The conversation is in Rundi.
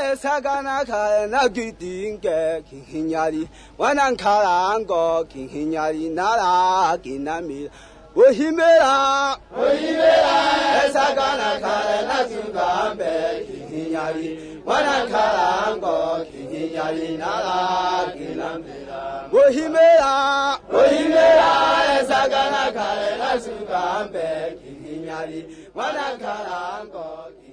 Sagana Kala Nagitinga, King Yari, one Ankarango, King Yari, Nara, Kinami. Ohimera, Sagana Kala Nazugambe, King Yari, one Ankarango, King Yari, Nara, Kinami. Ohimera, Sagana Kala Nazugambe, King Yari, one Ankarango.